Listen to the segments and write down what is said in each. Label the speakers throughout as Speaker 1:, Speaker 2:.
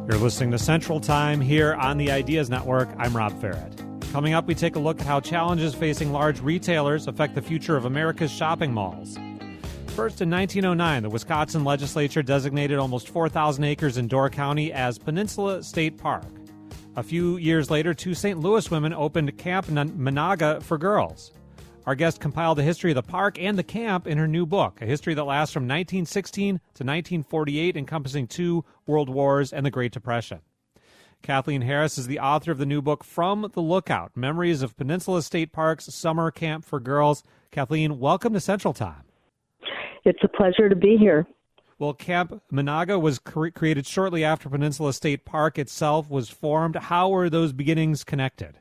Speaker 1: You're listening to Central Time here on the Ideas Network. I'm Rob Farrett. Coming up, we take a look at how challenges facing large retailers affect the future of America's shopping malls. First, in 1909, the Wisconsin legislature designated almost 4,000 acres in Door County as Peninsula State Park. A few years later, two St. Louis women opened Camp Menahga for girls. Our guest compiled the history of the park and the camp in her new book, a history that lasts from 1916 to 1948, encompassing two world wars and the Great Depression. Kathleen Harris is the author of the new book, From the Lookout, Memories of Peninsula State Park's Summer Camp for Girls. Kathleen, welcome to Central Time.
Speaker 2: It's a pleasure to be here.
Speaker 1: Well, Camp Menahga was created shortly after Peninsula State Park itself was formed. How were those beginnings connected?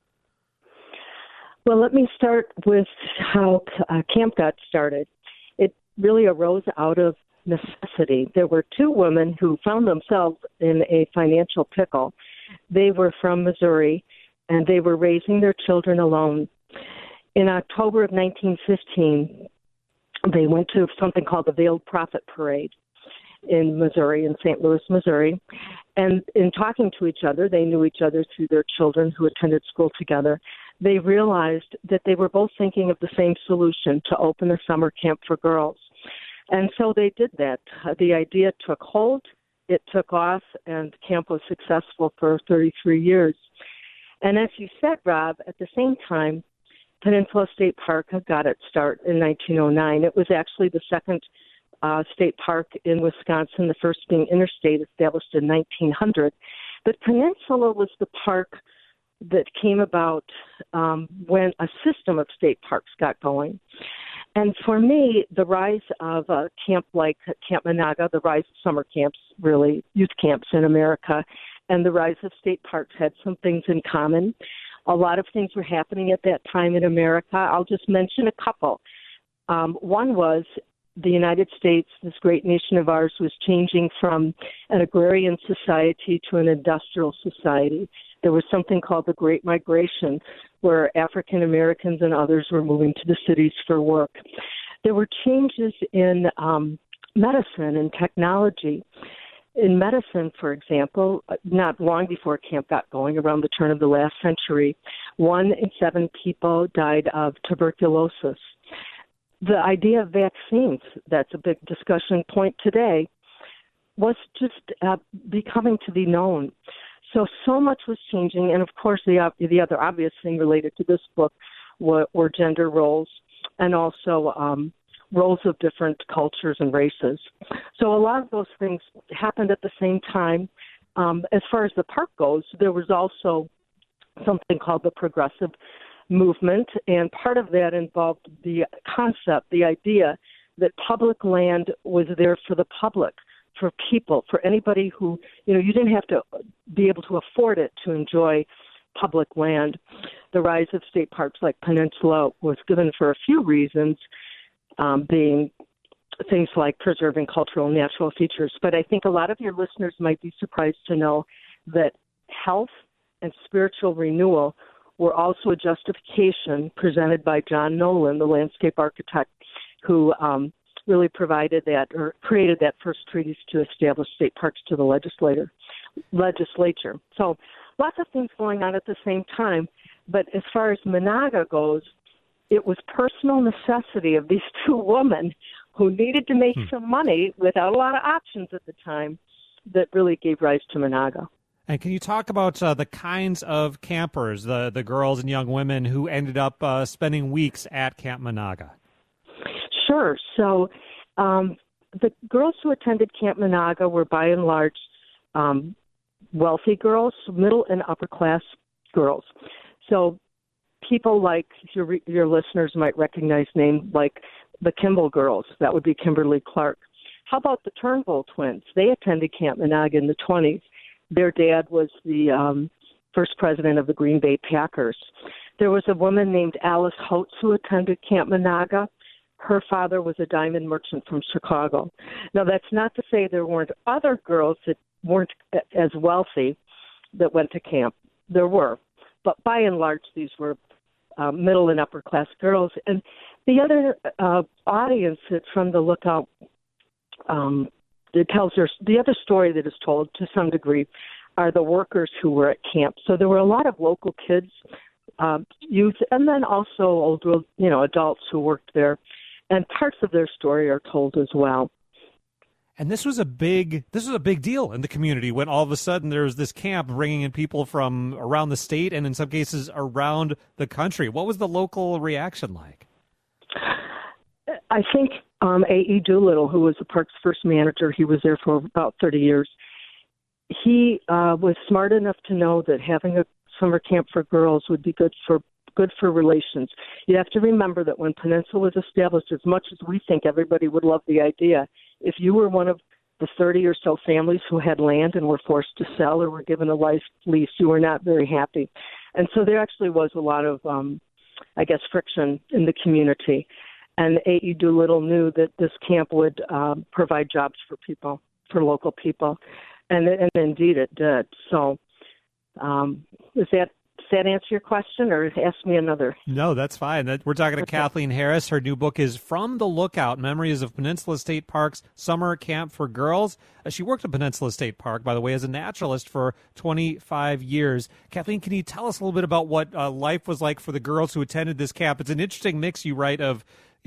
Speaker 2: Well, let me start with how camp got started. It really arose out of necessity. There were two women who found themselves in a financial pickle. They were from Missouri, and they were raising their children alone. In October of 1915, they went to something called the Veiled Prophet Parade in Missouri, in St. Louis, Missouri. And in talking to each other, they knew each other through their children who attended school together. They realized that they were both thinking of the same solution, to open a summer camp for girls. And so they did that. The idea took hold, it took off, and camp was successful for 33 years. And as you said, Rob, at the same time, Peninsula State Park got its start in 1909. It was actually the second state park in Wisconsin, the first being Interstate, established in 1900. But Peninsula was the park that came about when a system of state parks got going. And for me, the rise of a camp like Camp Menahga, the rise of summer camps, really, youth camps in America, and the rise of state parks had some things in common. A lot of things were happening at that time in America. I'll just mention a couple. One was the United States, this great nation of ours, was changing from an agrarian society to an industrial society. There was something called the Great Migration, where African Americans and others were moving to the cities for work. There were changes in medicine and technology. In medicine, for example, not long before camp got going, around the turn of the last century, 1 in 7 people died of tuberculosis. The idea of vaccines, that's a big discussion point today, was just becoming to be known. So much was changing, and of course the other obvious thing related to this book were gender roles, and also roles of different cultures and races. So a lot of those things happened at the same time. As far as the park goes, there was also something called the progressive movement, and part of that involved the concept, the idea that public land was there for the public, for people, for anybody who, you didn't have to be able to afford it to enjoy public land. The rise of state parks like Peninsula was given for a few reasons, being things like preserving cultural and natural features. But I think a lot of your listeners might be surprised to know that health and spiritual renewal were also a justification presented by John Nolan, the landscape architect, who really provided that or created that first treatise to establish state parks to the legislature. So lots of things going on at the same time. But as far as Menahga goes, it was personal necessity of these two women who needed to make some money without a lot of options at the time that really gave rise to Menahga.
Speaker 1: And can you talk about the kinds of campers, the girls and young women who ended up spending weeks at Camp Menahga?
Speaker 2: Sure. So the girls who attended Camp Menahga were by and large wealthy girls, middle and upper class girls. So people like your listeners might recognize names like the Kimball girls. That would be Kimberly Clark. How about the Turnbull twins? They attended Camp Menahga in the 1920s. Their dad was the first president of the Green Bay Packers. There was a woman named Alice Holtz who attended Camp Menahga. Her father was a diamond merchant from Chicago. Now, that's not to say there weren't other girls that weren't as wealthy that went to camp. There were. But by and large, these were middle and upper class girls. And the other audience that From the Lookout it tells the other story that is told to some degree are the workers who were at camp. So there were a lot of local kids, youth, and then also older, adults who worked there. And parts of their story are told as well.
Speaker 1: And this was a big deal in the community when all of a sudden there was this camp bringing in people from around the state and in some cases around the country. What was the local reaction like?
Speaker 2: I think A.E. Doolittle, who was the park's first manager, he was there for about 30 years. He was smart enough to know that having a summer camp for girls would be good for relations. You have to remember that when Peninsula was established, as much as we think everybody would love the idea, if you were one of the 30 or so families who had land and were forced to sell or were given a life lease, you were not very happy. And so there actually was a lot of, friction in the community. And A.E. Doolittle knew that this camp would provide jobs for people, for local people. And indeed it did. So does that answer your question, or ask me another?
Speaker 1: No, that's fine. We're talking to Kathleen Harris. Her new book is From the Lookout, Memories of Peninsula State Park's Summer Camp for Girls. She worked at Peninsula State Park, by the way, as a naturalist for 25 years. Kathleen, can you tell us a little bit about what life was like for the girls who attended this camp? It's an interesting mix, you write, of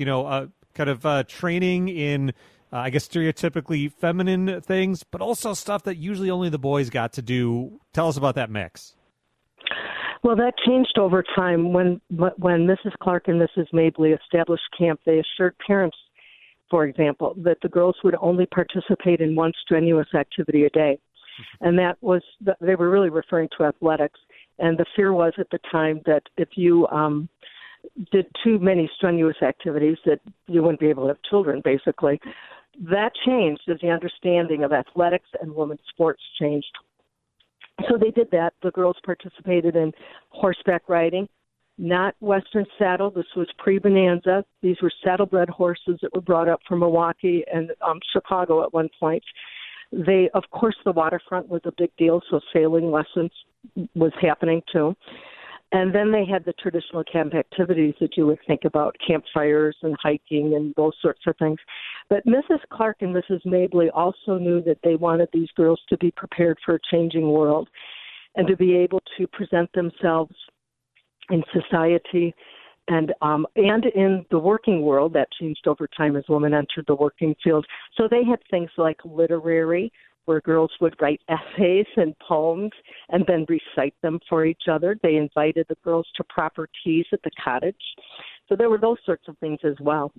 Speaker 1: training in, stereotypically feminine things, but also stuff that usually only the boys got to do. Tell us about that mix.
Speaker 2: Well, that changed over time. When Mrs. Clark and Mrs. Mabley established camp, they assured parents, for example, that the girls would only participate in one strenuous activity a day. And that was, they were really referring to athletics. And the fear was at the time that if you did too many strenuous activities, that you wouldn't be able to have children, basically. That changed as the understanding of athletics and women's sports changed. So they did that. The girls participated in horseback riding, not Western saddle. This was pre-Bonanza. These were saddlebred horses that were brought up from Milwaukee and Chicago at one point. Of course, the waterfront was a big deal, so sailing lessons was happening too. And then they had the traditional camp activities that you would think about, campfires and hiking and those sorts of things. But Mrs. Clark and Mrs. Mabley also knew that they wanted these girls to be prepared for a changing world and to be able to present themselves in society and in the working world. That changed over time as women entered the working field. So they had things like literary, where girls would write essays and poems and then recite them for each other. They invited the girls to proper teas at the cottage. So there were those sorts of things as well.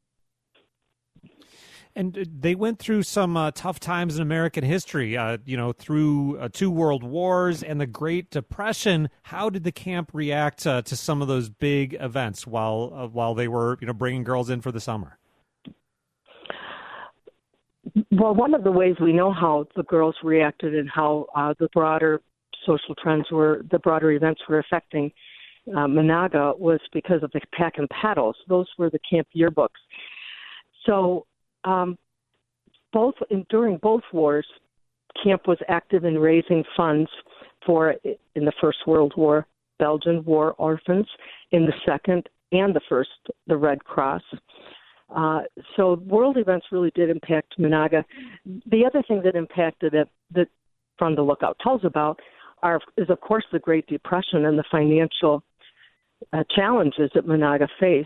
Speaker 1: And they went through some tough times in American history, through 2 world wars and the Great Depression. How did the camp react to some of those big events while they were, bringing girls in for the summer?
Speaker 2: Well, one of the ways we know how the girls reacted and how the broader social trends the broader events were affecting Menahga was because of the pack and paddles. Those were the camp yearbooks. So during both wars, camp was active in raising funds for, in the First World War, Belgian war orphans, in the Second and the First, the Red Cross. So world events really did impact Menahga. The other thing that impacted it that From the Lookout tells about is, of course, the Great Depression and the financial challenges that Menahga faced.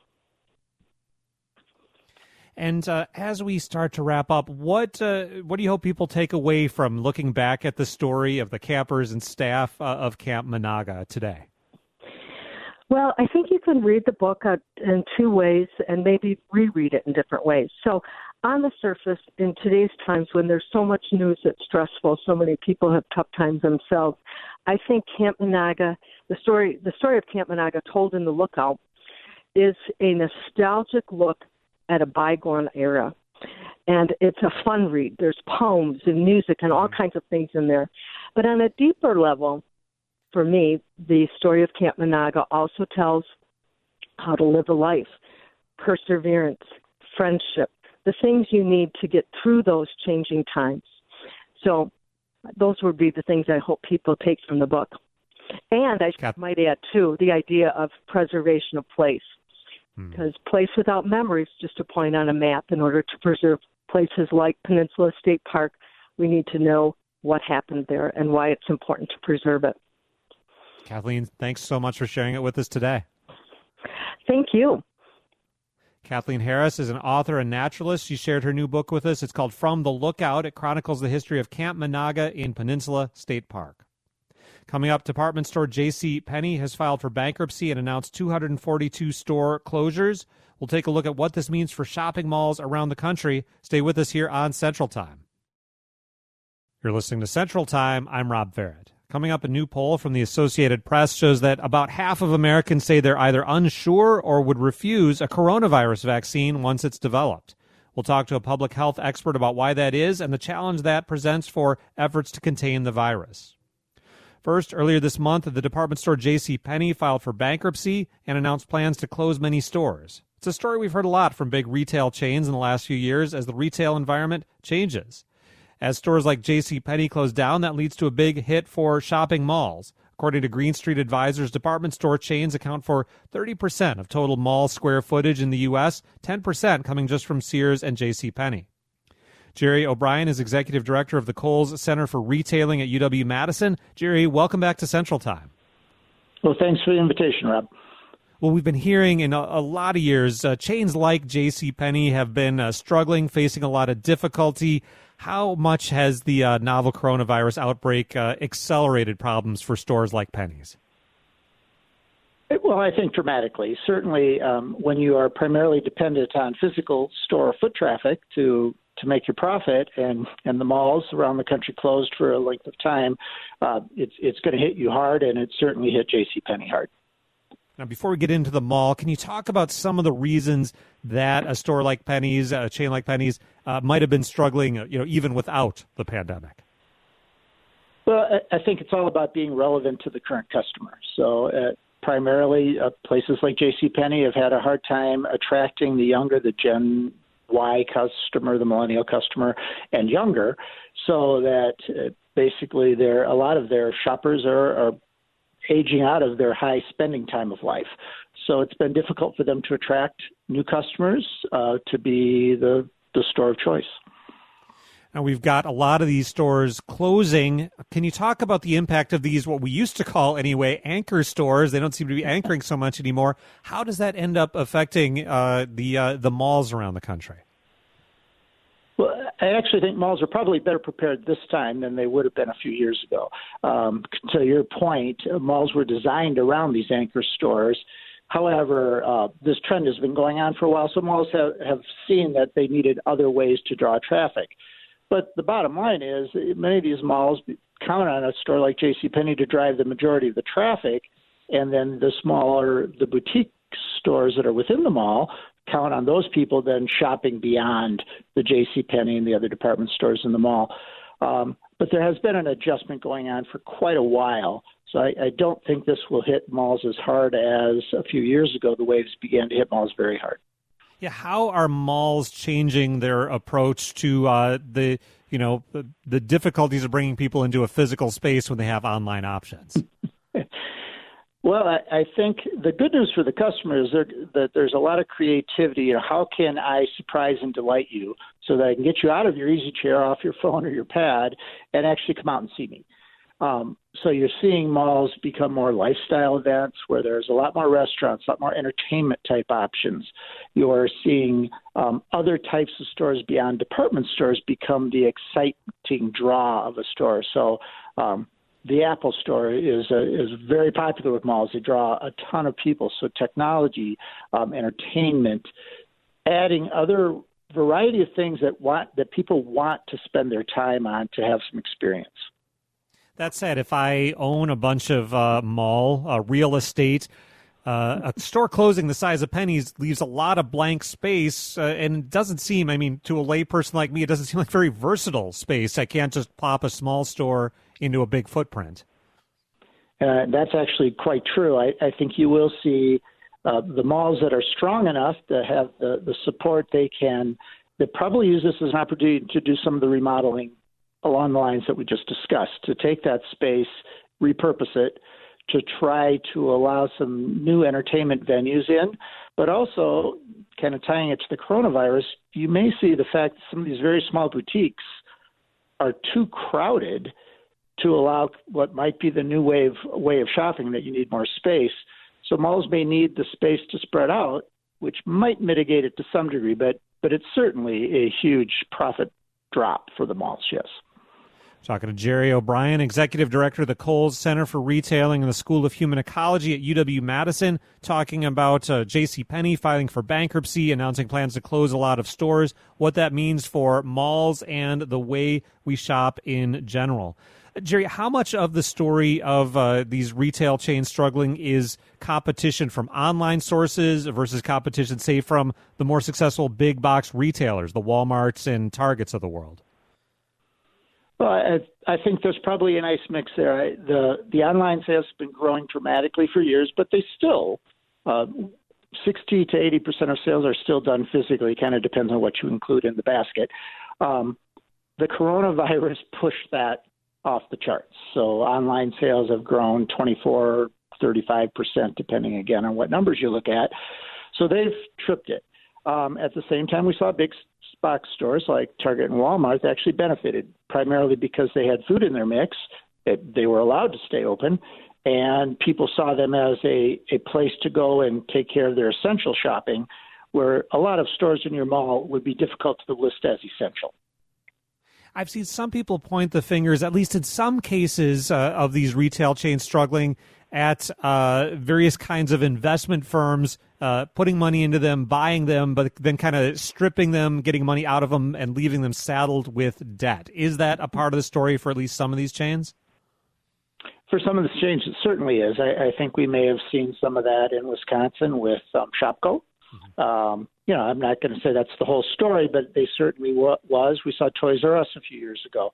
Speaker 1: And as we start to wrap up, what do you hope people take away from looking back at the story of the campers and staff of Camp Menahga today?
Speaker 2: Well, I think you can read the book in 2 ways and maybe reread it in different ways. So on the surface, in today's times when there's so much news that's stressful, so many people have tough times themselves, I think Camp Menahga, the story of Camp Menahga told in The Lookout, is a nostalgic look at a bygone era. And it's a fun read. There's poems and music and all kinds of things in there. But on a deeper level, for me, the story of Camp Menahga also tells how to live a life, perseverance, friendship, the things you need to get through those changing times. So those would be the things I hope people take from the book. And I might add, too, the idea of preservation of place. Because place without memory is just a point on a map in order to preserve places like Peninsula State Park, we need to know what happened there and why it's important to preserve it.
Speaker 1: Kathleen, thanks so much for sharing it with us today.
Speaker 2: Thank you.
Speaker 1: Kathleen Harris is an author and naturalist. She shared her new book with us. It's called From the Lookout. It chronicles the history of Camp Monaga in Peninsula State Park. Coming up, department store J.C. Penney has filed for bankruptcy and announced 242 store closures. We'll take a look at what this means for shopping malls around the country. Stay with us here on Central Time. You're listening to Central Time. I'm Rob Farrett. Coming up, a new poll from the Associated Press shows that about half of Americans say they're either unsure or would refuse a coronavirus vaccine once it's developed. We'll talk to a public health expert about why that is and the challenge that presents for efforts to contain the virus. First, earlier this month, the department store J.C. Penney filed for bankruptcy and announced plans to close many stores. It's a story we've heard a lot from big retail chains in the last few years as the retail environment changes. As stores like J.C. Penney close down, that leads to a big hit for shopping malls. According to Green Street Advisors, department store chains account for 30% of total mall square footage in the U.S., 10% coming just from Sears and J.C. Penney. Jerry O'Brien is executive director of the Kohl's Center for Retailing at UW-Madison. Jerry, welcome back to Central Time.
Speaker 3: Well, thanks for the invitation, Rob.
Speaker 1: Well, we've been hearing in a lot of years, chains like J.C. Penney have been struggling, facing a lot of difficulty. How much has the novel coronavirus outbreak accelerated problems for stores like Penney's?
Speaker 3: Well, I think dramatically. Certainly, when you are primarily dependent on physical store foot traffic to make your profit, and the malls around the country closed for a length of time, it's going to hit you hard, and it certainly hit J.C. Penney hard.
Speaker 1: Now, before we get into the mall, can you talk about some of the reasons that a store like Penney's, a chain like Penney's, might have been struggling, even without the pandemic?
Speaker 3: Well, I think it's all about being relevant to the current customer. So primarily, places like J.C. Penney have had a hard time attracting the younger, the Gen Y customer, the millennial customer, and younger, so that basically a lot of their shoppers are aging out of their high spending time of life. So it's been difficult for them to attract new customers to be the store of choice.
Speaker 1: Now, we've got a lot of these stores closing. Can you talk about the impact of these, what we used to call anyway, anchor stores? They don't seem to be anchoring so much anymore. How does that end up affecting the malls around the country?
Speaker 3: Well, I actually think malls are probably better prepared this time than they would have been a few years ago. To your point, malls were designed around these anchor stores. However, this trend has been going on for a while, so malls have seen that they needed other ways to draw traffic. But the bottom line is many of these malls count on a store like JCPenney to drive the majority of the traffic, and then the boutique stores that are within the mall count on those people then shopping beyond the JCPenney and the other department stores in the mall. But there has been an adjustment going on for quite a while. So I don't think this will hit malls as hard as a few years ago. The waves began to hit malls very hard.
Speaker 1: Yeah, how are malls changing their approach to the difficulties of bringing people into a physical space when they have online options?
Speaker 3: Well, I think the good news for the customer is that there's a lot of creativity. How can I surprise and delight you so that I can get you out of your easy chair, off your phone or your pad, and actually come out and see me? So you're seeing malls become more lifestyle events where there's a lot more restaurants, a lot more entertainment type options. You're seeing other types of stores beyond department stores become the exciting draw of a store. So the Apple Store is very popular with malls. They draw a ton of people. So technology, entertainment, adding other variety of things that people want to spend their time on to have some experience.
Speaker 1: That said, if I own a bunch of mall real estate, a store closing the size of Penney's leaves a lot of blank space, and it doesn't seem, to a layperson like me, it doesn't seem like very versatile space. I can't just plop a small store into a big footprint.
Speaker 3: That's actually quite true. I think you will see the malls that are strong enough to have the support they probably use this as an opportunity to do some of the remodeling along the lines that we just discussed, to take that space, repurpose it, to try to allow some new entertainment venues in, but also kind of tying it to the coronavirus, you may see the fact that some of these very small boutiques are too crowded to allow what might be the new way of shopping, that you need more space. So malls may need the space to spread out, which might mitigate it to some degree, but it's certainly a huge profit drop for the malls, yes.
Speaker 1: Talking to Jerry O'Brien, Executive Director of the Kohl's Center for Retailing and the School of Human Ecology at UW-Madison, talking about JCPenney filing for bankruptcy, announcing plans to close a lot of stores, what that means for malls and the way we shop in general. Jerry, how much of the story of these retail chains struggling is competition from online sources versus competition, say, from the more successful big box retailers, the Walmarts and Targets of the world?
Speaker 3: Well, I think there's probably a nice mix there. The online sales have been growing dramatically for years, but they still, 60 to 80% of sales are still done physically. Kind of depends on what you include in the basket. The coronavirus pushed that off the charts. So online sales have grown 24, 35%, depending again on what numbers you look at. So they've tripped it. At the same time, we saw big box stores like Target and Walmart that actually benefited, primarily because they had food in their mix. They were allowed to stay open, and people saw them as a place to go and take care of their essential shopping, where a lot of stores in your mall would be difficult to list as essential.
Speaker 1: I've seen some people point the fingers, at least in some cases, of these retail chains struggling at various kinds of investment firms, putting money into them, buying them, but then kind of stripping them, getting money out of them, and leaving them saddled with debt. Is that a part of the story for at least some of these chains?
Speaker 3: For some of the chains, it certainly is. I think we may have seen some of that in Wisconsin with Shopko. I'm not going to say that's the whole story, but they certainly was. We saw Toys R Us a few years ago,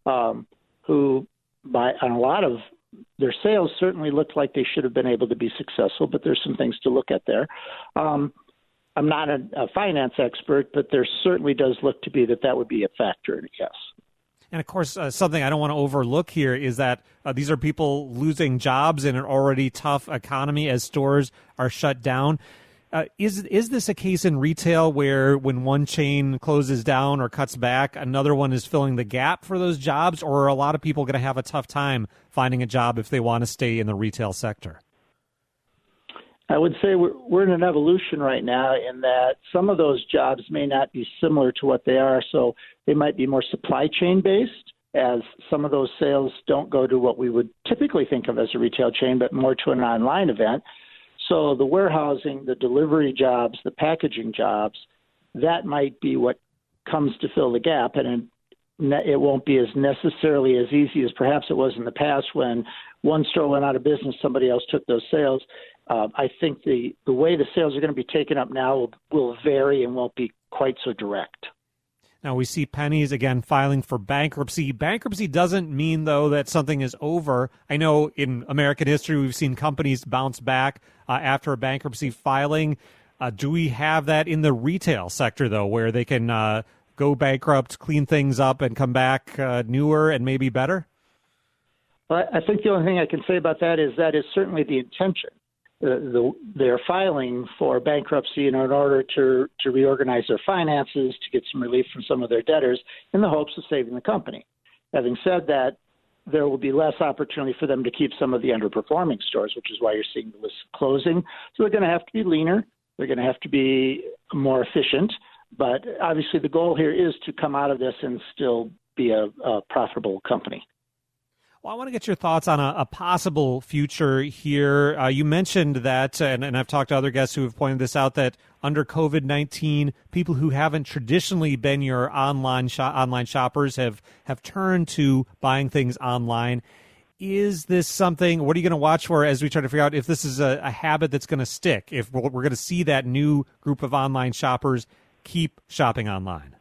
Speaker 3: who, on a lot of their sales, certainly looked like they should have been able to be successful, but there's some things to look at there. I'm not a finance expert, but there certainly does look to be that would be a factor, yes.
Speaker 1: And, of course, something I don't want to overlook here is that these are people losing jobs in an already tough economy as stores are shut down. Is this a case in retail where when one chain closes down or cuts back, another one is filling the gap for those jobs, or are a lot of people going to have a tough time finding a job if they want to stay in the retail sector?
Speaker 3: I would say we're in an evolution right now in that some of those jobs may not be similar to what they are, so they might be more supply chain based, as some of those sales don't go to what we would typically think of as a retail chain, but more to an online event. So the warehousing, the delivery jobs, the packaging jobs, that might be what comes to fill the gap, and it won't be as necessarily as easy as perhaps it was in the past when one store went out of business, somebody else took those sales. I think the way the sales are going to be taken up now will vary and won't be quite so direct.
Speaker 1: Now, we see Penney's, again, filing for bankruptcy. Bankruptcy doesn't mean, though, that something is over. I know in American history we've seen companies bounce back after a bankruptcy filing. Do we have that in the retail sector, though, where they can go bankrupt, clean things up, and come back newer and maybe better?
Speaker 3: Well, I think the only thing I can say about that is certainly the intention. They're filing for bankruptcy in order to reorganize their finances, to get some relief from some of their debtors in the hopes of saving the company. Having said that, there will be less opportunity for them to keep some of the underperforming stores, which is why you're seeing the list closing. So they're going to have to be leaner. They're going to have to be more efficient. But obviously the goal here is to come out of this and still be a profitable company.
Speaker 1: Well, I want to get your thoughts on a possible future here. You mentioned that, and I've talked to other guests who have pointed this out, that under COVID-19, people who haven't traditionally been your online shoppers have turned to buying things online. Is this something, what are you going to watch for as we try to figure out if this is a habit that's going to stick, if we're going to see that new group of online shoppers keep shopping online?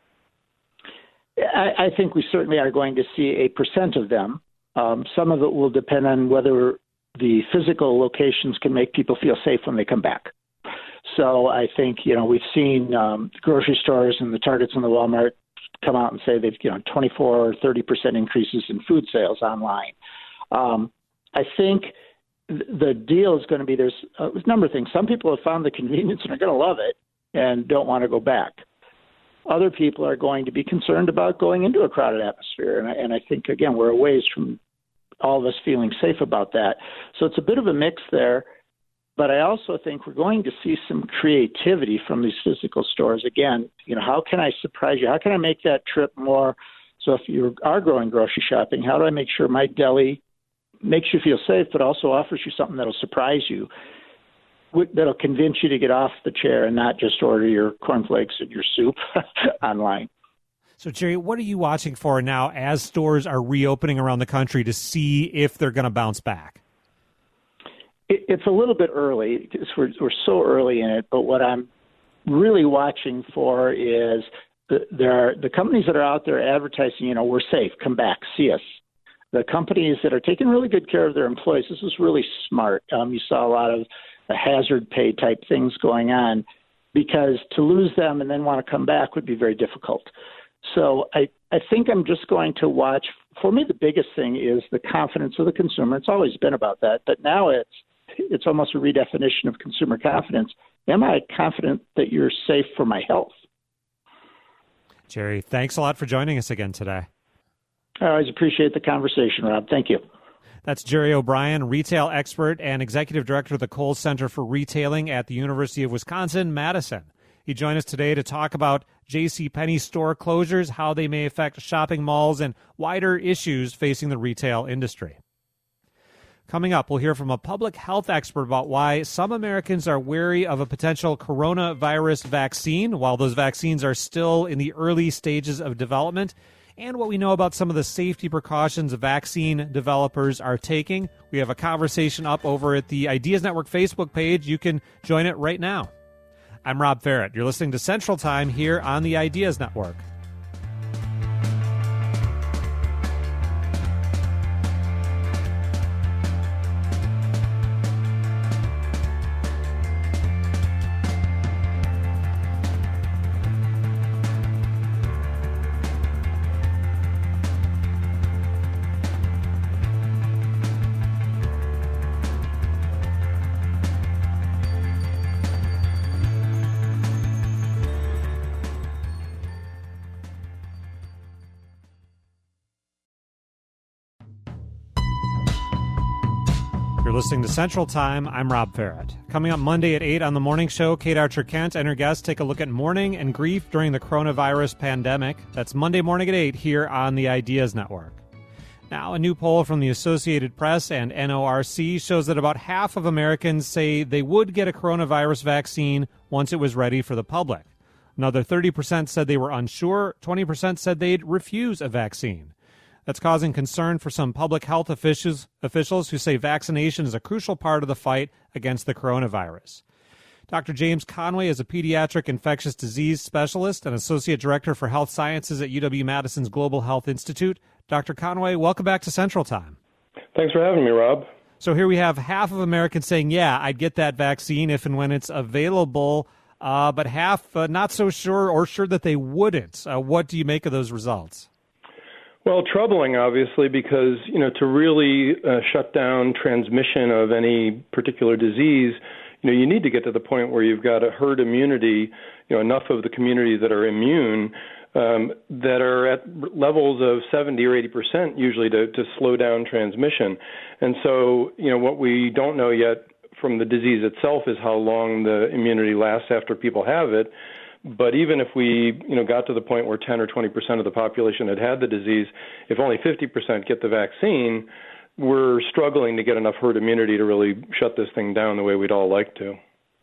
Speaker 3: I think we certainly are going to see a percent of them. Some of it will depend on whether the physical locations can make people feel safe when they come back. So I think, we've seen grocery stores and the Targets and the Walmart come out and say they've, 24 or 30% increases in food sales online. I think the deal is going to be there's a number of things. Some people have found the convenience and are going to love it. and don't want to go back. Other people are going to be concerned about going into a crowded atmosphere. And I think, again, we're a ways from all of us feeling safe about that. So it's a bit of a mix there. But I also think we're going to see some creativity from these physical stores. Again, how can I surprise you? How can I make that trip more? So if you are going grocery shopping, how do I make sure my deli makes you feel safe, but also offers you something that'll surprise you, that'll convince you to get off the chair and not just order your cornflakes and your soup online.
Speaker 1: So, Jerry, what are you watching for now as stores are reopening around the country to see if they're going to bounce back?
Speaker 3: It's a little bit early because we're so early in it, but what I'm really watching for is the companies that are out there advertising, we're safe, come back, see us. The companies that are taking really good care of their employees, this is really smart. You saw a lot of hazard pay type things going on because to lose them and then want to come back would be very difficult. So I think I'm just going to watch. For me, the biggest thing is the confidence of the consumer. It's always been about that, but now it's almost a redefinition of consumer confidence. Am I confident that you're safe for my health?
Speaker 1: Jerry, thanks a lot for joining us again today.
Speaker 3: I always appreciate the conversation, Rob. Thank you.
Speaker 1: That's Jerry O'Brien, retail expert and executive director of the Kohl's Center for Retailing at the University of Wisconsin-Madison. He joined us today to talk about JCPenney store closures, how they may affect shopping malls, and wider issues facing the retail industry. Coming up, we'll hear from a public health expert about why some Americans are wary of a potential coronavirus vaccine while those vaccines are still in the early stages of development, and what we know about some of the safety precautions vaccine developers are taking. We have a conversation up over at the Ideas Network Facebook page. You can join it right now. I'm Rob Ferrett. You're listening to Central Time here on the Ideas Network. You're listening to Central Time. I'm Rob Ferrett. Coming up Monday at 8 on The Morning Show, Kate Archer-Kent and her guests take a look at mourning and grief during the coronavirus pandemic. That's Monday morning at 8 here on the Ideas Network. Now, a new poll from the Associated Press and NORC shows that about half of Americans say they would get a coronavirus vaccine once it was ready for the public. Another 30% said they were unsure. 20% said they'd refuse a vaccine. That's causing concern for some public health officials who say vaccination is a crucial part of the fight against the coronavirus. Dr. James Conway is a pediatric infectious disease specialist and associate director for health sciences at UW-Madison's Global Health Institute. Dr. Conway, welcome back to Central Time.
Speaker 4: Thanks for having me, Rob.
Speaker 1: So here we have half of Americans saying, yeah, I'd get that vaccine if and when it's available, but half not so sure or sure that they wouldn't. What do you make of those results?
Speaker 4: Well, troubling, obviously, because, to really shut down transmission of any particular disease, you need to get to the point where you've got a herd immunity, enough of the community that are immune, that are at levels of 70 or 80% usually to slow down transmission. And so, what we don't know yet from the disease itself is how long the immunity lasts after people have it. But even if we, got to the point where 10 or 20% of the population had the disease, if only 50% get the vaccine, we're struggling to get enough herd immunity to really shut this thing down the way we'd all like to.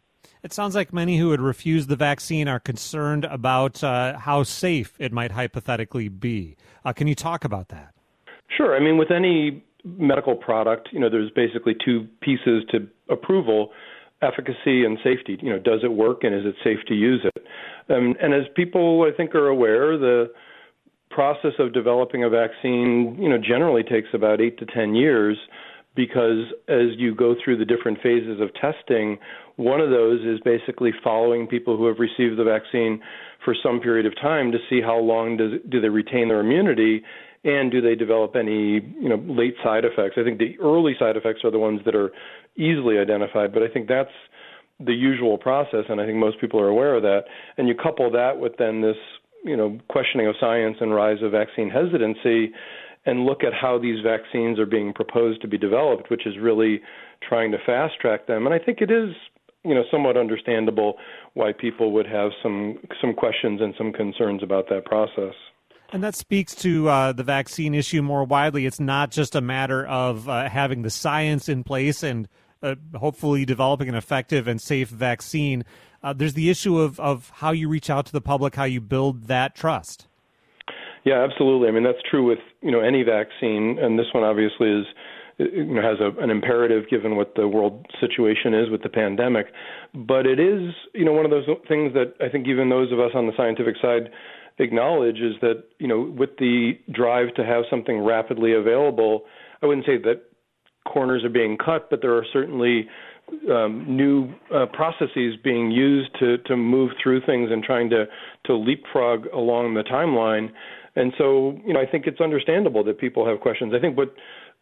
Speaker 1: It sounds like many who would refuse the vaccine are concerned about how safe it might hypothetically be. Can you talk about that?
Speaker 4: Sure. I mean, with any medical product, there's basically two pieces to approval: efficacy and safety. Does it work and is it safe to use it? And as people, I think, are aware, the process of developing a vaccine, generally takes about 8 to 10 years, because as you go through the different phases of testing, one of those is basically following people who have received the vaccine for some period of time to see how long do they retain their immunity, and do they develop any, late side effects. I think the early side effects are the ones that are easily identified, but I think that's the usual process, and I think most people are aware of that. And you couple that with then this, questioning of science and rise of vaccine hesitancy, and look at how these vaccines are being proposed to be developed, which is really trying to fast track them. And I think it is, somewhat understandable why people would have some questions and some concerns about that process.
Speaker 1: And that speaks to the vaccine issue more widely. It's not just a matter of having the science in place and hopefully developing an effective and safe vaccine. There's the issue of how you reach out to the public, how you build that trust.
Speaker 4: Yeah, absolutely. I mean, that's true with, any vaccine. And this one obviously has an imperative given what the world situation is with the pandemic. But it is, one of those things that I think even those of us on the scientific side acknowledge is that, with the drive to have something rapidly available, I wouldn't say that corners are being cut, but there are certainly new processes being used to move through things and trying to leapfrog along the timeline. And so, I think it's understandable that people have questions. I think what,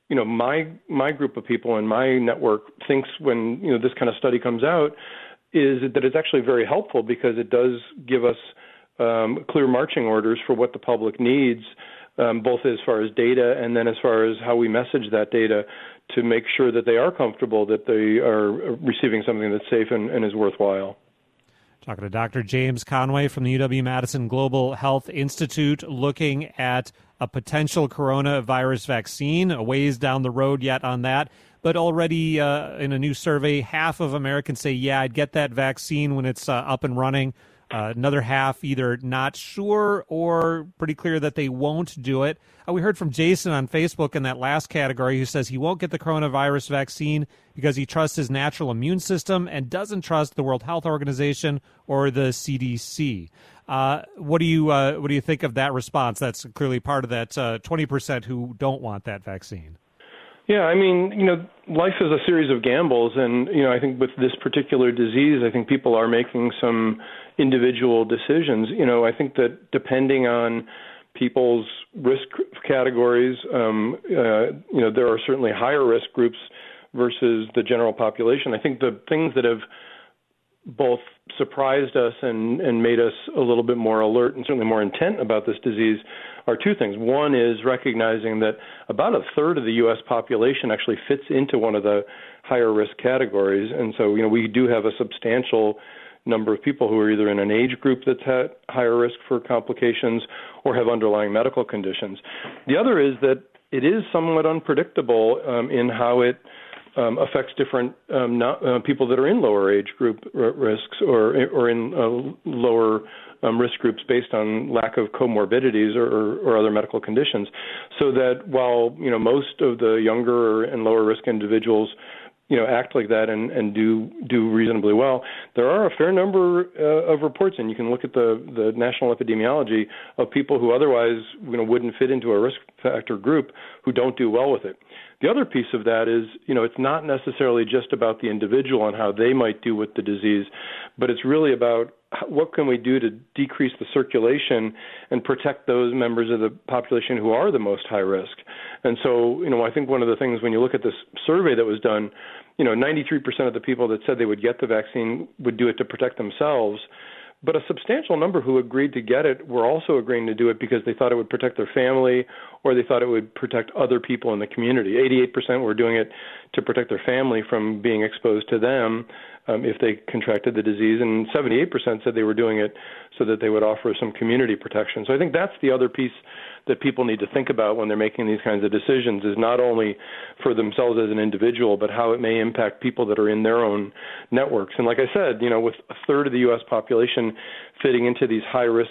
Speaker 4: my group of people in my network thinks when, this kind of study comes out is that it's actually very helpful because it does give us clear marching orders for what the public needs, both as far as data and then as far as how we message that data to make sure that they are comfortable that they are receiving something that's safe and is worthwhile.
Speaker 1: Talking to Dr. James Conway from the UW-Madison Global Health Institute, looking at a potential coronavirus vaccine, a ways down the road yet on that. But already in a new survey, half of Americans say, yeah, I'd get that vaccine when it's up and running. Another half either not sure or pretty clear that they won't do it. We heard from Jason on Facebook in that last category who says he won't get the coronavirus vaccine because he trusts his natural immune system and doesn't trust the World Health Organization or the CDC. What do you think of that response? That's clearly part of that 20% who don't want that vaccine.
Speaker 4: Yeah, I mean, life is a series of gambles, and, I think with this particular disease, I think people are making some individual decisions. I think that depending on people's risk categories, there are certainly higher risk groups versus the general population. I think the things that have both surprised us and made us a little bit more alert and certainly more intent about this disease are two things. One is recognizing that about a third of the U.S. population actually fits into one of the higher risk categories. And so, we do have a substantial number of people who are either in an age group that's at higher risk for complications or have underlying medical conditions. The other is that it is somewhat unpredictable in how it affects different people that are in lower age group risks or in lower risk groups based on lack of comorbidities or other medical conditions. So that while, most of the younger and lower risk individuals act like that and do reasonably well, there are a fair number of reports, and you can look at the national epidemiology of people who otherwise wouldn't fit into a risk factor group who don't do well with it. The other piece of that is, it's not necessarily just about the individual and how they might do with the disease, but it's really about what can we do to decrease the circulation and protect those members of the population who are the most high risk. And so, I think one of the things when you look at this survey that was done, 93% of the people that said they would get the vaccine would do it to protect themselves. But a substantial number who agreed to get it were also agreeing to do it because they thought it would protect their family or they thought it would protect other people in the community. 88% were doing it to protect their family from being exposed to them if they contracted the disease, and 78% said they were doing it so that they would offer some community protection. So I think that's the other piece that people need to think about when they're making these kinds of decisions, is not only for themselves as an individual, but how it may impact people that are in their own networks. And like I said, with a third of the U.S. population fitting into these high-risk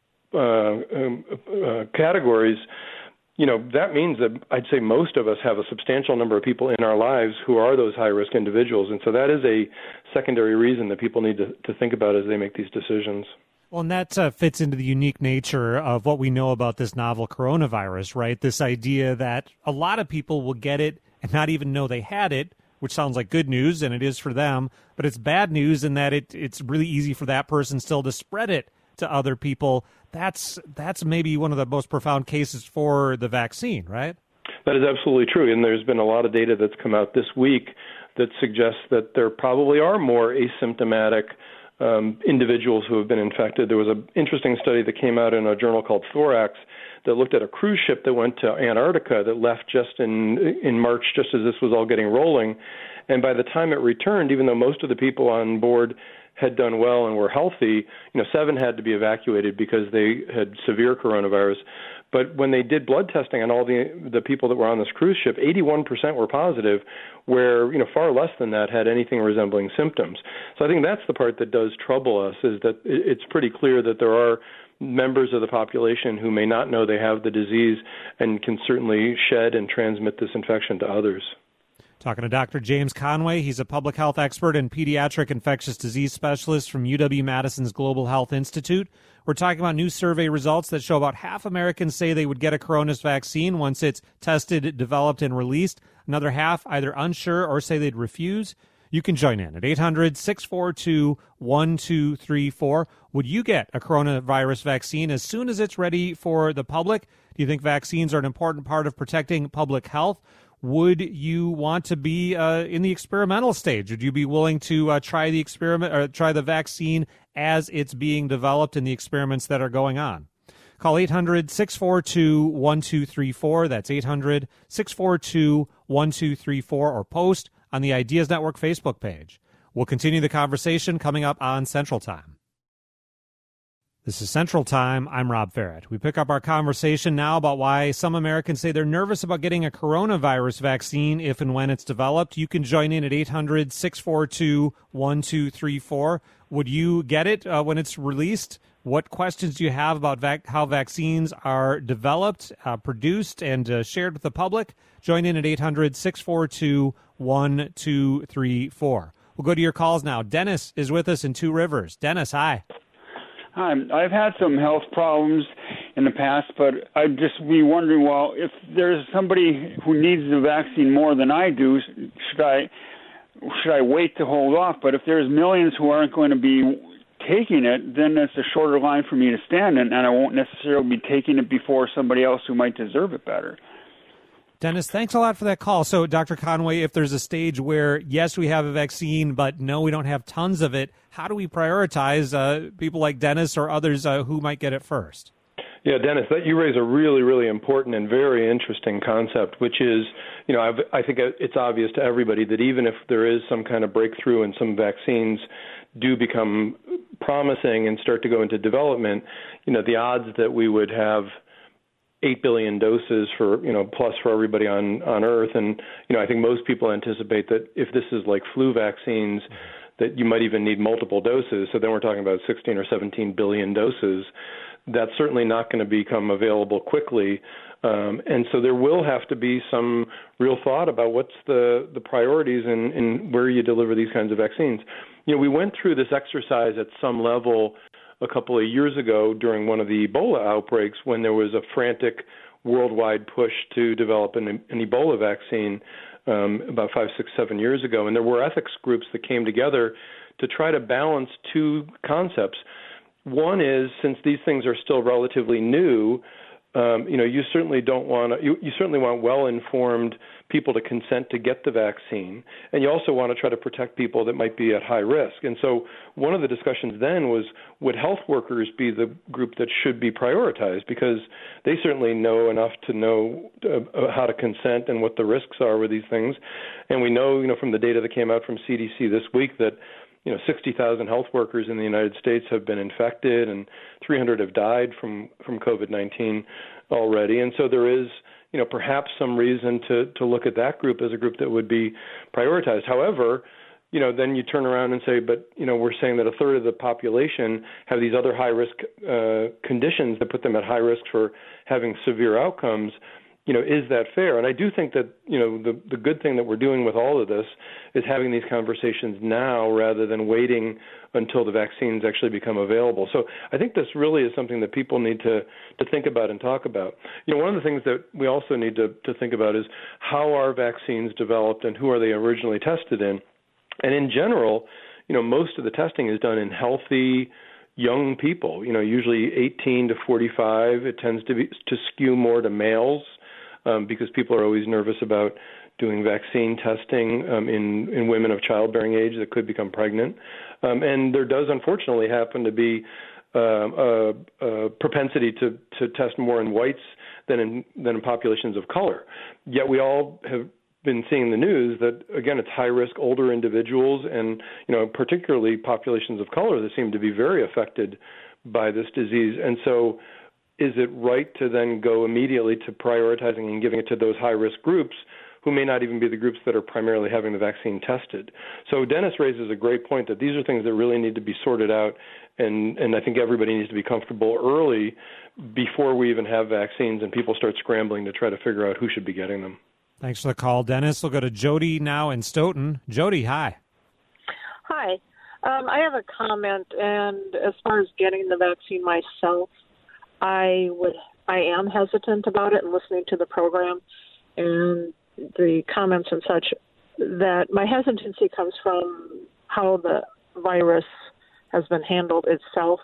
Speaker 4: categories, that means that I'd say most of us have a substantial number of people in our lives who are those high-risk individuals. And so that is a secondary reason that people need to think about as they make these decisions.
Speaker 1: Well, and that fits into the unique nature of what we know about this novel coronavirus, right? This idea that a lot of people will get it and not even know they had it, which sounds like good news, and it is for them, but it's bad news in that it's really easy for that person still to spread it to other people. That's maybe one of the most profound cases for the vaccine, right?
Speaker 4: That is absolutely true, and there's been a lot of data that's come out this week that suggests that there probably are more asymptomatic individuals who have been infected. There was an interesting study that came out in a journal called Thorax that looked at a cruise ship that went to Antarctica that left just in March, just as this was all getting rolling. And by the time it returned, even though most of the people on board had done well and were healthy, 7 had to be evacuated because they had severe coronavirus. But when they did blood testing on all the people that were on this cruise ship, 81% were positive, where far less than that had anything resembling symptoms. So I think that's the part that does trouble us, is that it's pretty clear that there are members of the population who may not know they have the disease and can certainly shed and transmit this infection to others.
Speaker 1: Talking to Dr. James Conway. He's a public health expert and pediatric infectious disease specialist from UW-Madison's Global Health Institute. We're talking about new survey results that show about half Americans say they would get a coronavirus vaccine once it's tested, developed, and released. Another half either unsure or say they'd refuse. You can join in at 800-642-1234. Would you get a coronavirus vaccine as soon as it's ready for the public? Do you think vaccines are an important part of protecting public health? Would you want to be in the experimental stage? Would you be willing to try the experiment or try the vaccine as it's being developed in the experiments that are going on? Call 800-642-1234. That's 800-642-1234, or post on the Ideas Network Facebook page. We'll continue the conversation coming up on Central Time. This is Central Time. I'm Rob Ferret. We pick up our conversation now about why some Americans say they're nervous about getting a coronavirus vaccine if and when it's developed. You can join in at 800-642-1234. Would you get it when it's released? What questions do you have about how vaccines are developed, produced, and shared with the public? Join in at 800-642-1234. We'll go to your calls now. Dennis is with us in Two Rivers. Dennis, hi.
Speaker 5: Hi, I've had some health problems in the past, but I'd just be wondering, well, if there's somebody who needs the vaccine more than I do, should I wait to hold off? But if there's millions who aren't going to be taking it, then it's a shorter line for me to stand in, and I won't necessarily be taking it before somebody else who might deserve it better.
Speaker 1: Dennis, thanks a lot for that call. So, Dr. Conway, if there's a stage where, yes, we have a vaccine, but no, we don't have tons of it, how do we prioritize people like Dennis or others who might get it first?
Speaker 4: Yeah, Dennis, you raise a really, really important and very interesting concept, which is, I think it's obvious to everybody that even if there is some kind of breakthrough and some vaccines do become promising and start to go into development, the odds that we would have 8 billion doses for, plus for everybody on Earth. And, I think most people anticipate that if this is like flu vaccines, that you might even need multiple doses. So then we're talking about 16 or 17 billion doses. That's certainly not going to become available quickly. And so there will have to be some real thought about what's the priorities in where you deliver these kinds of vaccines. We went through this exercise at some level a couple of years ago during one of the Ebola outbreaks when there was a frantic worldwide push to develop an Ebola vaccine about 5, 6, 7 years ago. And there were ethics groups that came together to try to balance two concepts. One is, since these things are still relatively new, you certainly don't want to, you certainly want well-informed people to consent to get the vaccine, and you also want to try to protect people that might be at high risk. And so one of the discussions then was, would health workers be the group that should be prioritized, because they certainly know enough to know how to consent and what the risks are with these things. And we know, from the data that came out from CDC this week that 60,000 health workers in the United States have been infected and 300 have died from COVID-19 already. And so there is, perhaps some reason to look at that group as a group that would be prioritized. However, then you turn around and say, but, we're saying that a third of the population have these other high-risk conditions that put them at high risk for having severe outcomes. Is that fair? And I do think that, the good thing that we're doing with all of this is having these conversations now rather than waiting until the vaccines actually become available. So I think this really is something that people need to think about and talk about. One of the things that we also need to think about is how are vaccines developed and who are they originally tested in? And in general, most of the testing is done in healthy young people, usually 18 to 45. It tends to skew more to males. Because people are always nervous about doing vaccine testing in women of childbearing age that could become pregnant. And there does unfortunately happen to be a propensity to test more in whites than in populations of color. Yet we all have been seeing the news that, again, it's high-risk older individuals and, particularly populations of color that seem to be very affected by this disease. And so is it right to then go immediately to prioritizing and giving it to those high-risk groups who may not even be the groups that are primarily having the vaccine tested? So Dennis raises a great point that these are things that really need to be sorted out, and I think everybody needs to be comfortable early before we even have vaccines and people start scrambling to try to figure out who should be getting them.
Speaker 1: Thanks for the call, Dennis. We'll go to Jody now in Stoughton. Jody, hi.
Speaker 6: Hi. I have a comment, and as far as getting the vaccine myself, I am hesitant about it and listening to the program and the comments and such, that my hesitancy comes from how the virus has been handled itself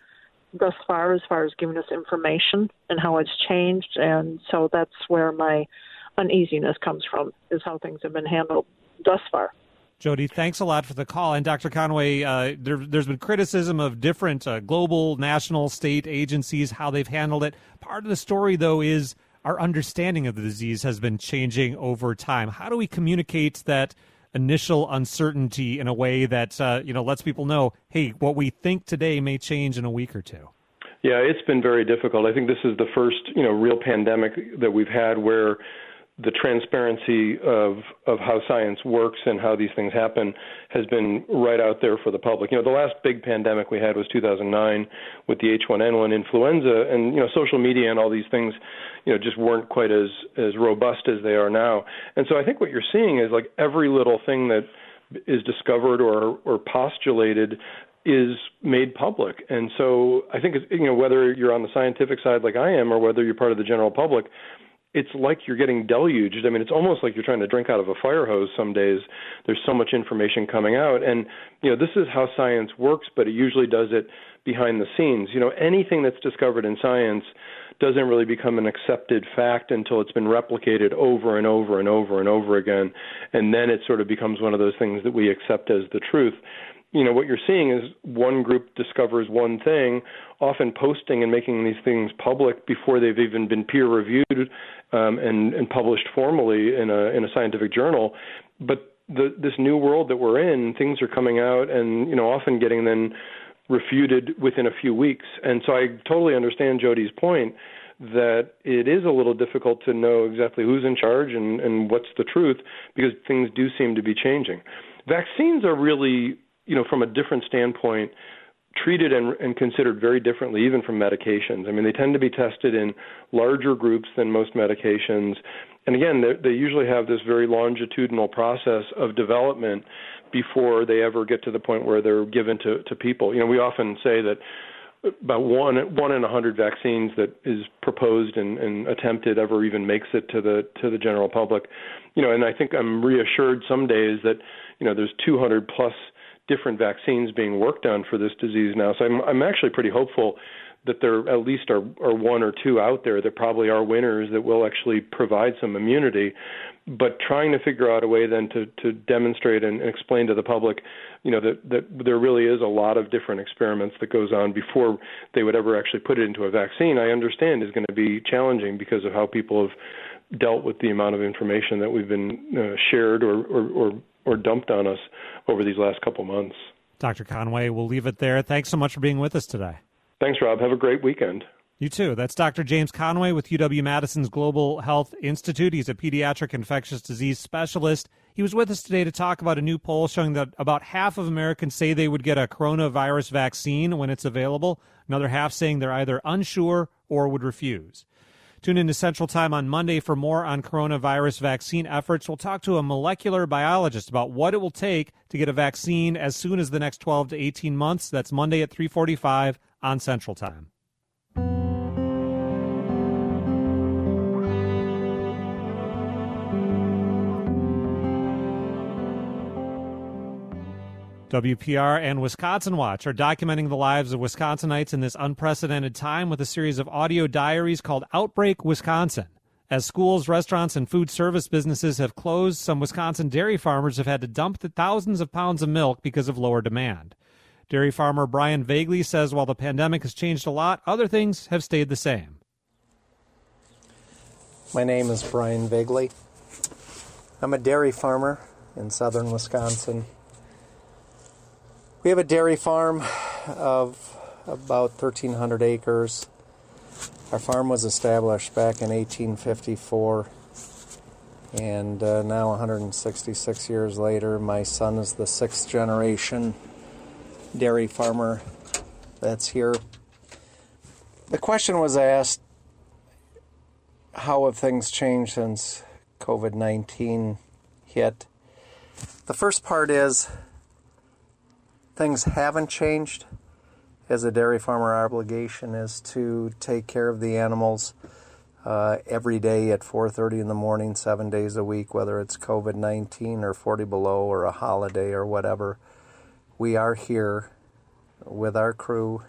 Speaker 6: thus far, as far as giving us information and how it's changed. And so that's where my uneasiness comes from, is how things have been handled thus far.
Speaker 1: Jody, thanks a lot for the call. And Dr. Conway, there's been criticism of different global, national, state agencies, how they've handled it. Part of the story, though, is our understanding of the disease has been changing over time. How do we communicate that initial uncertainty in a way that, lets people know, hey, what we think today may change in a week or two?
Speaker 4: Yeah, it's been very difficult. I think this is the first, real pandemic that we've had where the transparency of how science works and how these things happen has been right out there for the public. The last big pandemic we had was 2009 with the H1N1 influenza, and social media and all these things, just weren't quite as robust as they are now. And so I think what you're seeing is like every little thing that is discovered or postulated is made public. And so I think whether you're on the scientific side like I am or whether you're part of the general public, it's like you're getting deluged. I mean, it's almost like you're trying to drink out of a fire hose some days. There's so much information coming out. And, this is how science works, but it usually does it behind the scenes. Anything that's discovered in science doesn't really become an accepted fact until it's been replicated over and over and over and over again. And then it sort of becomes one of those things that we accept as the truth. What you're seeing is one group discovers one thing, often posting and making these things public before they've even been peer-reviewed and published formally in a scientific journal. But this new world that we're in, things are coming out and, often getting then refuted within a few weeks. And so I totally understand Jody's point that it is a little difficult to know exactly who's in charge and what's the truth, because things do seem to be changing. Vaccines are really, from a different standpoint, treated and considered very differently, even from medications. I mean, they tend to be tested in larger groups than most medications. And again, they usually have this very longitudinal process of development before they ever get to the point where they're given to people. We often say that about one in 100 vaccines that is proposed and attempted ever even makes it to the general public. And I think I'm reassured some days that, there's 200 plus different vaccines being worked on for this disease now. So I'm actually pretty hopeful that there at least are one or two out there that probably are winners that will actually provide some immunity. But trying to figure out a way then to demonstrate and explain to the public, that there really is a lot of different experiments that goes on before they would ever actually put it into a vaccine, I understand is going to be challenging because of how people have dealt with the amount of information that we've been shared or dumped on us over these last couple months.
Speaker 1: Dr. Conway, we'll leave it there. Thanks so much for being with us today.
Speaker 4: Thanks, Rob. Have a great weekend.
Speaker 1: You too. That's Dr. James Conway with UW-Madison's Global Health Institute. He's a pediatric infectious disease specialist. He was with us today to talk about a new poll showing that about half of Americans say they would get a coronavirus vaccine when it's available. Another half saying they're either unsure or would refuse. Tune in to Central Time on Monday for more on coronavirus vaccine efforts. We'll talk to a molecular biologist about what it will take to get a vaccine as soon as the next 12 to 18 months. That's Monday at 3:45 on Central Time. WPR and Wisconsin Watch are documenting the lives of Wisconsinites in this unprecedented time with a series of audio diaries called Outbreak Wisconsin. As schools, restaurants, and food service businesses have closed, some Wisconsin dairy farmers have had to dump the thousands of pounds of milk because of lower demand. Dairy farmer Brian Vagley says while the pandemic has changed a lot, other things have stayed the same.
Speaker 7: My name is Brian Vagley. I'm a dairy farmer in southern Wisconsin. We have a dairy farm of about 1,300 acres. Our farm was established back in 1854, and now 166 years later, my son is the 6th generation dairy farmer that's here. The question was asked, how have things changed since COVID-19 hit? The first part is things haven't changed. As a dairy farmer, our obligation is to take care of the animals every day at 4:30 in the morning, 7 days a week, whether it's COVID-19 or 40 below or a holiday or whatever. We are here with our crew,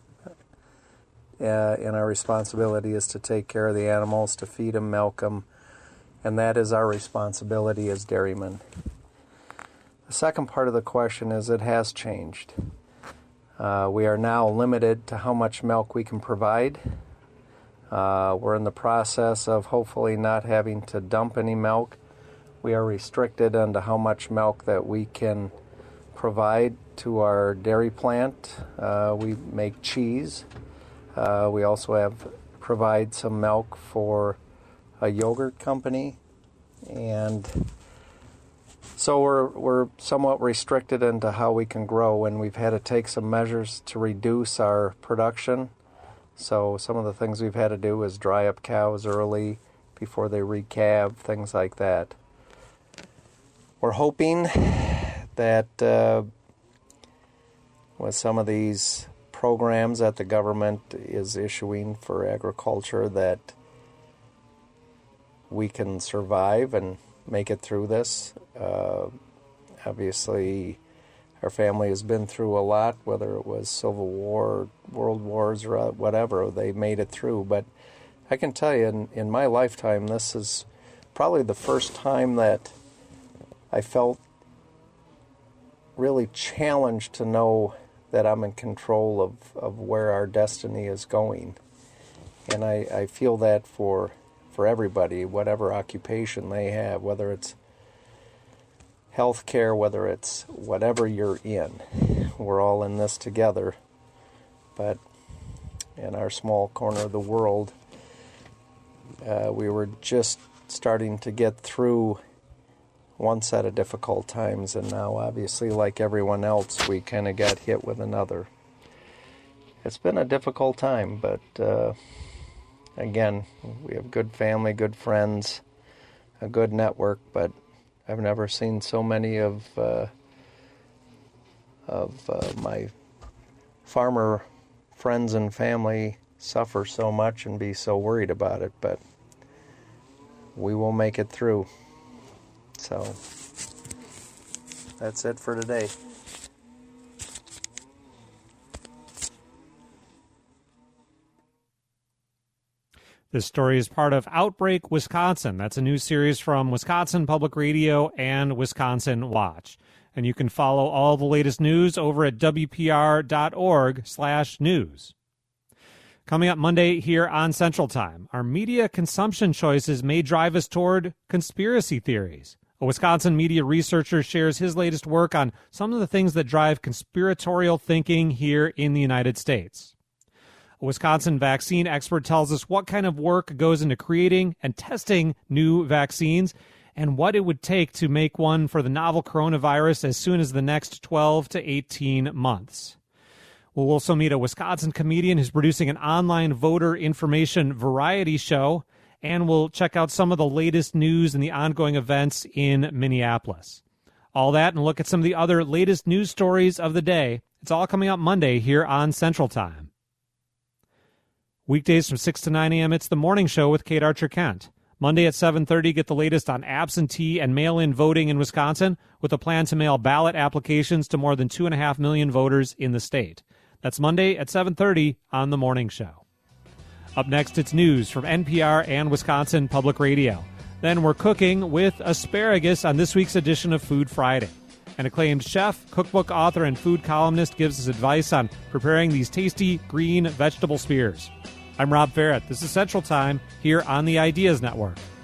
Speaker 7: and our responsibility is to take care of the animals, to feed them, milk them, and that is our responsibility as dairymen. The second part of the question is it has changed. We are now limited to how much milk we can provide. We're in the process of hopefully not having to dump any milk. We are restricted onto how much milk that we can provide to our dairy plant. We make cheese. We also provide some milk for a yogurt company, and so we're somewhat restricted into how we can grow, and we've had to take some measures to reduce our production. So some of the things we've had to do is dry up cows early before they recalve, things like that. We're hoping that with some of these programs that the government is issuing for agriculture that we can survive and make it through this. Obviously, our family has been through a lot, whether it was Civil War, World Wars, or whatever. They made it through. But I can tell you, in my lifetime, this is probably the first time that I felt really challenged to know that I'm in control of where our destiny is going. And I feel that for everybody, whatever occupation they have, whether it's healthcare, whether it's whatever you're in. We're all in this together. But in our small corner of the world, we were just starting to get through one set of difficult times, and now obviously, like everyone else, we kind of got hit with another. It's been a difficult time, but again, we have good family, good friends, a good network, but I've never seen so many of my farmer friends and family suffer so much and be so worried about it, but we will make it through. So that's it for today.
Speaker 1: This story is part of Outbreak Wisconsin. That's a new series from Wisconsin Public Radio and Wisconsin Watch. And you can follow all the latest news over at WPR.org/news. Coming up Monday here on Central Time, our media consumption choices may drive us toward conspiracy theories. A Wisconsin media researcher shares his latest work on some of the things that drive conspiratorial thinking here in the United States. A Wisconsin vaccine expert tells us what kind of work goes into creating and testing new vaccines and what it would take to make one for the novel coronavirus as soon as the next 12 to 18 months. We'll also meet a Wisconsin comedian who's producing an online voter information variety show, and we'll check out some of the latest news and the ongoing events in Minneapolis. All that and look at some of the other latest news stories of the day. It's all coming up Monday here on Central Time. Weekdays from 6 to 9 a.m., it's The Morning Show with Kate Archer-Kent. Monday at 7:30, get the latest on absentee and mail-in voting in Wisconsin with a plan to mail ballot applications to more than 2.5 million voters in the state. That's Monday at 7:30 on The Morning Show. Up next, it's news from NPR and Wisconsin Public Radio. Then we're cooking with asparagus on this week's edition of Food Friday. An acclaimed chef, cookbook author, and food columnist gives us advice on preparing these tasty green vegetable spears. I'm Rob Farrett. This is Central Time here on the Ideas Network.